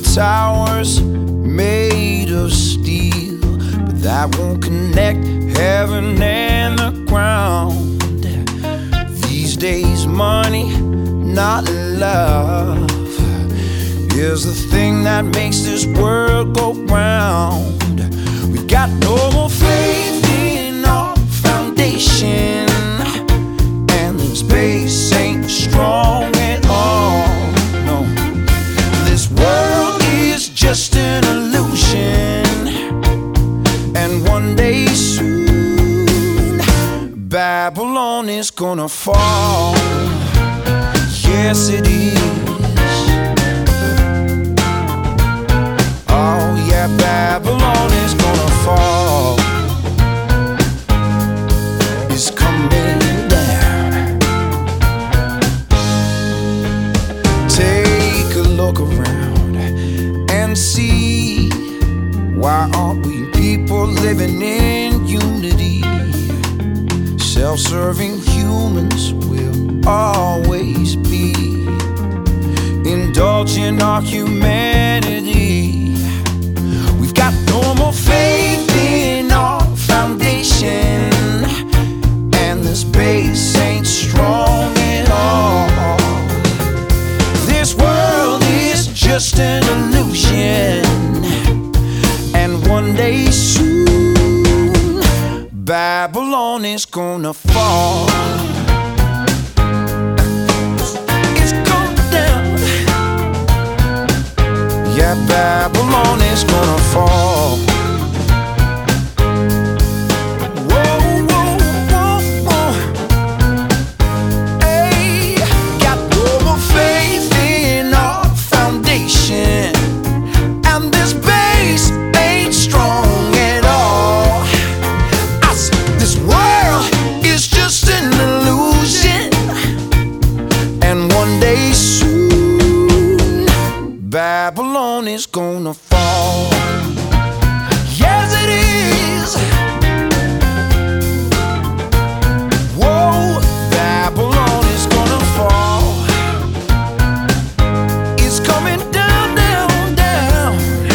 towers made of steel, but that won't connect heaven and the ground. These days, money, not love, is the thing that makes this world go round. We got no more faith in our foundation, and this base ain't strong at all. No, this world is just an illusion, and one day soon Babylon is gonna fall. Yes, it is. Oh yeah, Babylon is gonna fall. It's coming down. Take a look around and see, why aren't we people living in unity? Self-serving humans will always be, indulging our humanity. We've got no more faith in our foundation, and this base ain't strong at all. This world is just an illusion, and one day soon Babylon is gonna fall. It's going down. Yeah, Babylon is gonna fall. Whoa, whoa, whoa, whoa. Hey, got no more faith in our foundation, and this base ain't strong at all. This world is just an illusion, and one day soon Babylon is gonna fall. Yes, it is. Whoa, Babylon is gonna fall. It's coming down, down, down.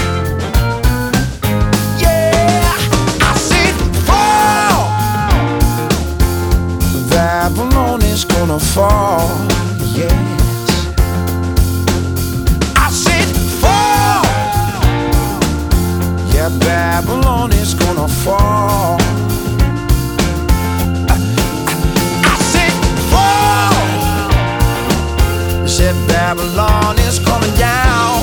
Yeah, I said fall. Babylon is gonna fall. Yes, I said fall. Yeah, Babylon is gonna fall. I said fall. I said Babylon is coming down.